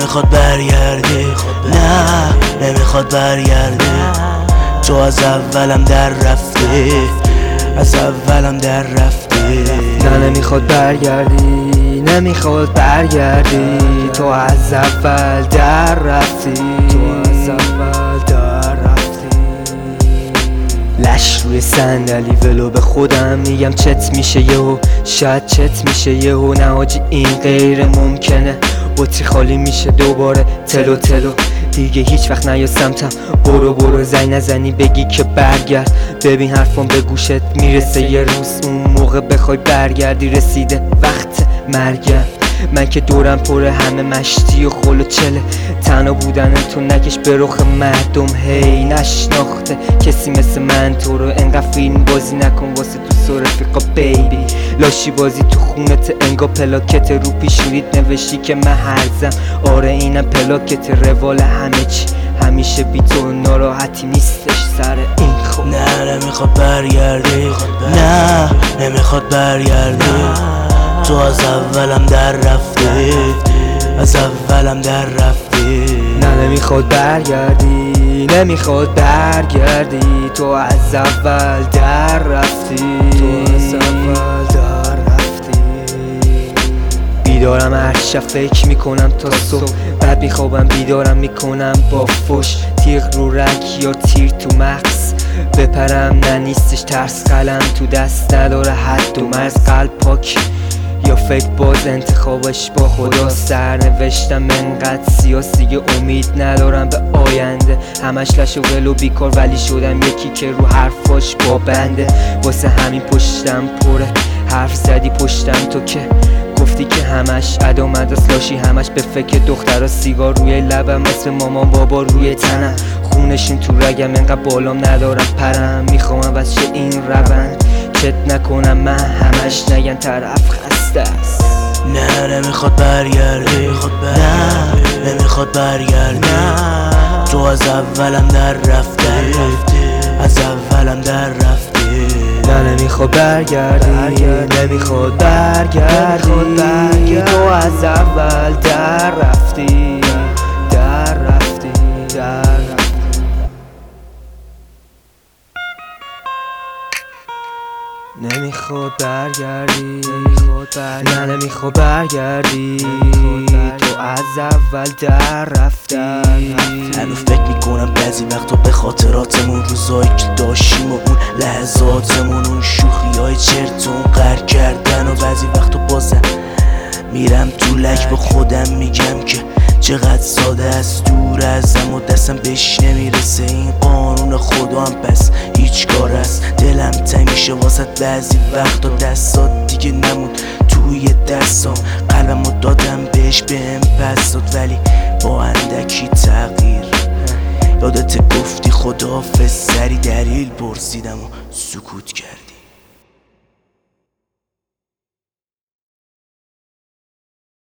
نمیخواد برگردی، نه نمیخواد برگردی. تو از اولم در رفتی، از اولم در رفتی. نه نمیخواد برگردی، نمیخواد برگردی. تو از اول در رفتی، تو از اول در رفتی. لش روی صندلی ولو به خودم میگم چت میشه یهو، شاید چت میشه یهو. نه حاجی این غیر ممکنه، بطری خالی میشه دوباره تلو تلو. دیگه هیچ وقت نیا سمتم، برو برو زنگ نزنی بگی که برگرد. ببین حرفم به گوشت میرسه، یه روز اون موقع بخوای برگردی. رسیده وقت مرگم، من که دورم پره همه مشتی و خل و چله. تنها بودن تو نکش به رخ مردم، هی نشناخته کسی مثل من تو رو. انقدر فیلم بازی نکن واسه تو سر رفیقا بیبی. لاشی بازی تو خونت انگا پلاکت رو پیشونیت نوشتی که من هرزم. آره اینم پلاکت روال همه چی، همیشه بی تو ناراحتی نیستش سر این خود. نه نمیخواد برگردی، نه نمیخواد برگردی. تو از اولم در رفتی، از اولم در رفتی. نه نمیخواد برگردی، نمیخواد برگردی. تو از اول در رفتی، تو از اول در رفتی. بیدارم هر شب فکر میکنم تا صبح، بعد میخوابم بیدارم میکنم با فش. تیغ رو رگ یا تیر تو مغز، بپرم نه نیستش ترس. قلم تو دست نداره حد و مرز، قلب پاک یا فکر باز انتخابش با خدا. سرنوشتم انقدر سیاسی امید ندارم به آینده. همش لش و ول و بیکار ولی شدم یکی که رو حرفاش با بنده. واسه همین پشتم پره، حرف زدی پشتم تو که گفتی که همش ادا مدرس. لاشی همش به فکر دخترها، سیگار روی لبم مثل مامان بابا روی تنم. خونشون تو رگم انقدر بالام ندارم پرم. میخوام بچه این روند چت نکنم من، همش نگن طرف خسته است. نه نمیخواد برگردی، نه نمیخواد برگردی. تو از اولم در رفتی، از اولم در رفتی. نه نمیخواد برگردی، نمیخواد برگردی. تو از اول در رفتی، در رفتی، در رفتی. نمیخواد برگردی، نه نمیخواد برگردی. تو از اول در رفتی. هنوز فکر میکنم بعضی وقتا به خاطراتمون، روزایی که داشتیم و اون لحظاتمون، اون شوخیای چرت و اون قهر کردن. و بعضی وقتا بازم میرم تو لک با خودم میگم که چقدر ساده است دور ازم و دستم بهش نمیرسه. این قانون خدا هم پس هیچ کار است. دلم تنگ میشه واسط بعضی وقتا، دستات دیگه نموند توی دستام. قلبمو دادم بهش بهم پس داد ولی با اندکی تغییر. یادت گفتی خداحافظ، سری دلیل پرسیدم و سکوت کرد.